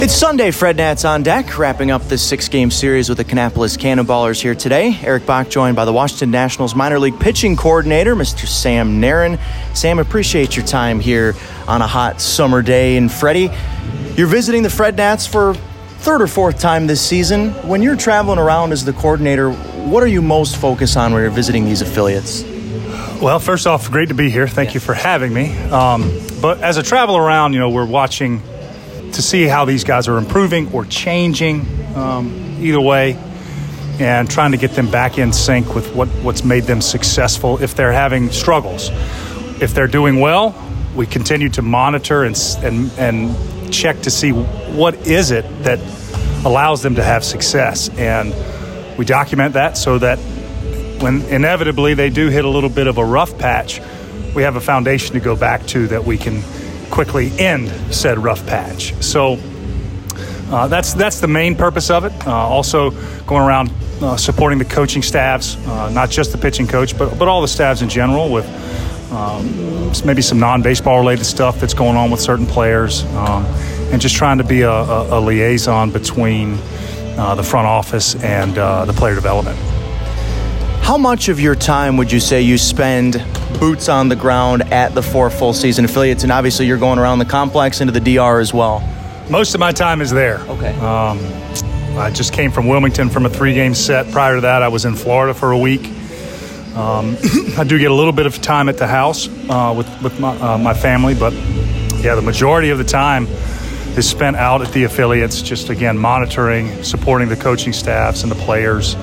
It's Sunday, Fred Nats on deck, wrapping up this 6-game series with the Kannapolis Cannonballers here today. Eric Bach joined by the Washington Nationals minor league pitching coordinator, Mr. Sam Narin. Sam, appreciate your time here on a hot summer day. And Freddie, you're visiting the Fred Nats for third or fourth time this season. When you're traveling around as the coordinator, what are you most focused on when you're visiting these affiliates? Well, first off, great to be here. Thank you for having me. But as I travel around, we're watching to see how these guys are improving or changing, either way, and trying to get them back in sync with what's made them successful if they're having struggles. If they're doing well, we continue to monitor and check to see what is it that allows them to have success. And we document that so that when inevitably they do hit a little bit of a rough patch, we have a foundation to go back to that we can quickly end said rough patch. So that's the main purpose of it. Also going around supporting the coaching staffs, not just the pitching coach, but all the staffs in general with maybe some non-baseball related stuff that's going on with certain players, and just trying to be a liaison between the front office and the player development. How much of your time would you say you spend boots on the ground at the 4 full season affiliates? And obviously you're going around the complex into the DR as well. Most of my time is there. Okay. I just came from Wilmington from a 3-game set. Prior to that, I was in Florida for a week. I do get a little bit of time at the house with my family, but yeah, the majority of the time is spent out at the affiliates, just again monitoring, supporting the coaching staffs and the players.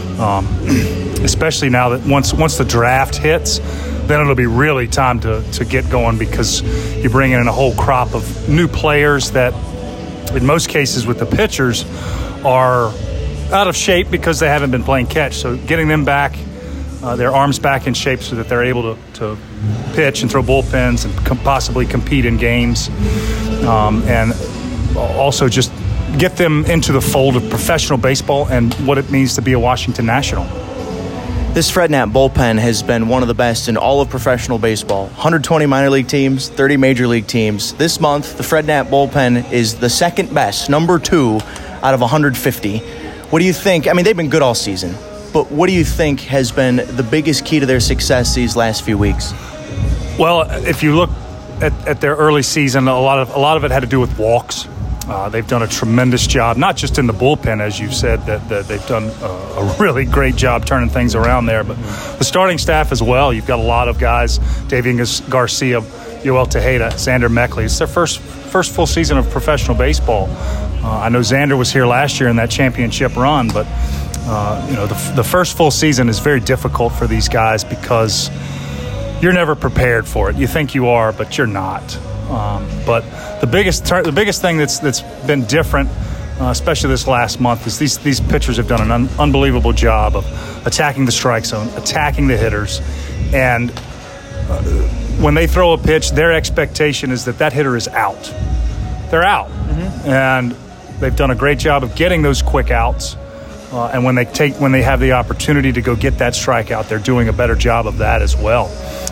Especially now that once the draft hits, then it'll be really time to get going, because you bring in a whole crop of new players that, in most cases with the pitchers, are out of shape because they haven't been playing catch. So getting them back, their arms back in shape so that they're able to pitch and throw bullpens and possibly compete in games, and also just get them into the fold of professional baseball and what it means to be a Washington National. This Fred Nat bullpen has been one of the best in all of professional baseball. 120 minor league teams, 30 major league teams. This month, the Fred Nat bullpen is the second best, number 2 out of 150. What do you think? I mean, they've been good all season, but what do you think has been the biggest key to their success these last few weeks? Well, if you look at their early season, a lot of it had to do with walks. They've done a tremendous job, not just in the bullpen, as you've said, that they've done a really great job turning things around there, but the starting staff as well. You've got a lot of guys, Davian Garcia, Yoel Tejeda, Xander Meckley. It's their first full season of professional baseball. I know Xander was here last year in that championship run, but the first full season is very difficult for these guys because you're never prepared for it. You think you are, but you're not. But the biggest thing that's been different, especially this last month, is these pitchers have done an unbelievable job of attacking the strike zone, attacking the hitters, and when they throw a pitch, their expectation is that hitter is out. They're out, and they've done a great job of getting those quick outs. And when they have the opportunity to go get that strikeout, they're doing a better job of that as well.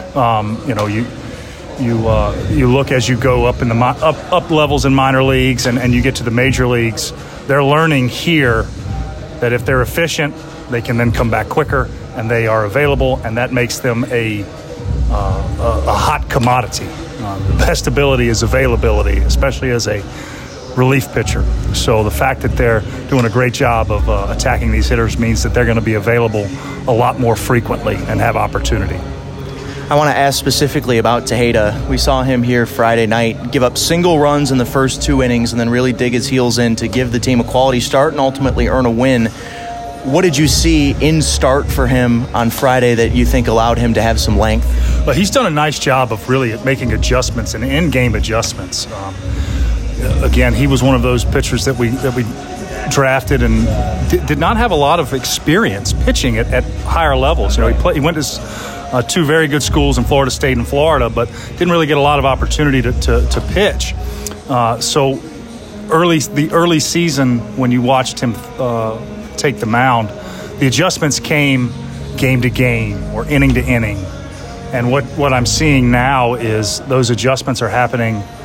You look as you go up in the up levels in minor leagues and you get to the major leagues, they're learning here that if they're efficient, they can then come back quicker, and they are available, and that makes them a hot commodity. The best ability is availability, especially as a relief pitcher. So the fact that they're doing a great job of attacking these hitters means that they're going to be available a lot more frequently and have opportunity. I want to ask specifically about Tejeda. We saw him here Friday night give up single runs in the first 2 innings and then really dig his heels in to give the team a quality start and ultimately earn a win. What did you see in start for him on Friday that you think allowed him to have some length? Well, he's done a nice job of really making adjustments and in-game adjustments. Again, he was one of those pitchers that we drafted and did not have a lot of experience pitching at higher levels. He went to 2 very good schools in Florida State and Florida, but didn't really get a lot of opportunity to pitch. So the early season, when you watched him take the mound, the adjustments came game to game or inning to inning. And what I'm seeing now is those adjustments are happening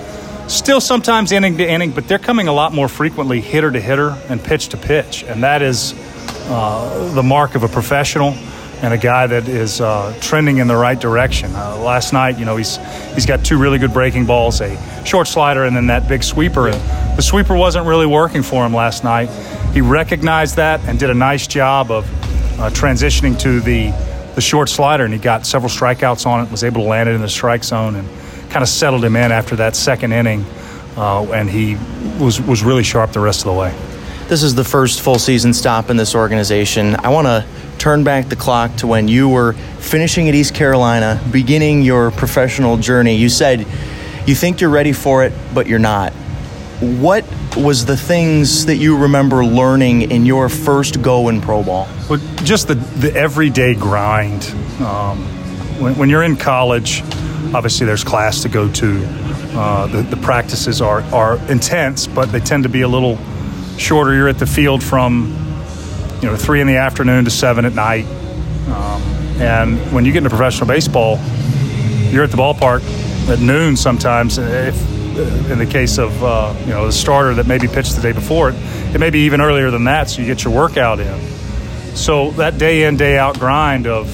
Still sometimes inning to inning, but they're coming a lot more frequently hitter to hitter and pitch to pitch, and that is the mark of a professional and a guy that is trending in the right direction. Last night, he's got 2 really good breaking balls, a short slider, and then that big sweeper. And the sweeper wasn't really working for him last night. He recognized that and did a nice job of transitioning to the short slider, and he got several strikeouts on it, was able to land it in the strike zone, and kind of settled him in after that second inning, and he was really sharp the rest of the way. This is the first full season stop in this organization. I want to turn back the clock to when you were finishing at East Carolina, beginning your professional journey. You said you think you're ready for it, but you're not. What was the things that you remember learning in your first go in pro ball? Well, just the everyday grind. When you're in college, obviously there's class to go to. The practices are intense, but they tend to be a little shorter. You're at the field from 3 in the afternoon to 7 at night. And when you get into professional baseball, you're at the ballpark at noon sometimes. If in the case of the starter that maybe pitched the day before, it may be even earlier than that, so you get your workout in. So that day in, day out grind of,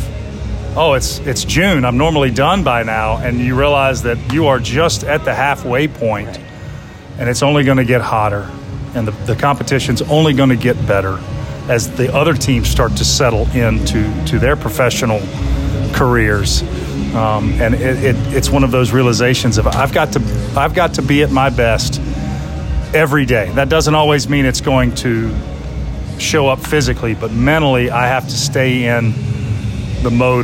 it's June, I'm normally done by now, and you realize that you are just at the halfway point, and it's only going to get hotter, and the competition's only going to get better as the other teams start to settle into their professional careers. And it's one of those realizations of I've got to be at my best every day. That doesn't always mean it's going to show up physically, but mentally I have to stay in the mode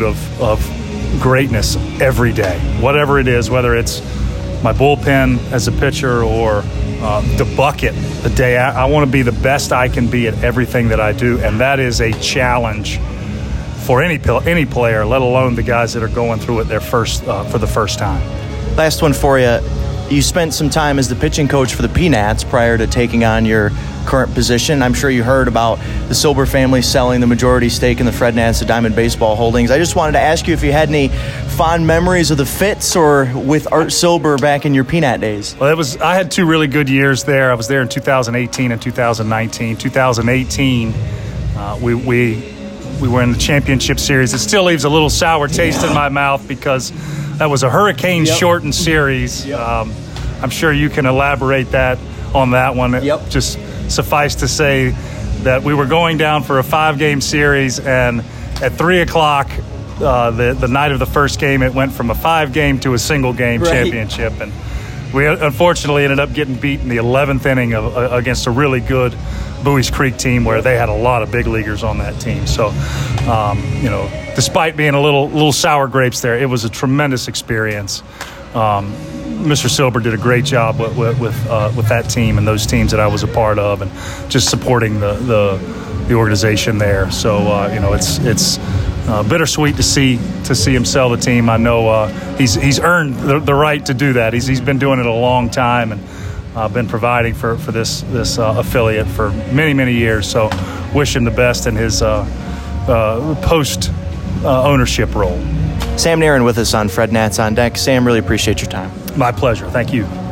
of greatness every day, whatever it is, whether it's my bullpen as a pitcher or the bucket the day I want to be the best I can be at everything that I do, and that is a challenge for any player, let alone the guys that are going through it for the first time. Last one for you. You spent some time as the pitching coach for the Peanuts prior to taking on your current position. I'm sure you heard about the Silber family selling the majority stake in the Fred Nance of Diamond Baseball Holdings. I just wanted to ask you if you had any fond memories of the Fitz or with Art Silber back in your Peanut days. Well, I had 2 really good years there. I was there in 2018 and 2019. 2018, we were in the championship series. It still leaves a little sour taste in my mouth because that was a hurricane-shortened series. Yep. I'm sure you can elaborate on that one. Yep. Just suffice to say that we were going down for a 5-game series, and at 3 o'clock the night of the first game, it went from a 5-game to a single-game championship. And we unfortunately ended up getting beat in the 11th inning against a really good Bowie's Creek team where they had a lot of big leaguers on that team. So, despite being a little sour grapes there, it was a tremendous experience. Mr. Silber did a great job with that team and those teams that I was a part of, and just supporting the organization there. So, it's bittersweet to see him sell the team. I know he's earned the right to do that. He's been doing it a long time, and been providing for this affiliate for many years. So wish him the best in his post ownership role. Sam Narin with us on Fred Nats on Deck. Sam, really appreciate your time. My pleasure. Thank you.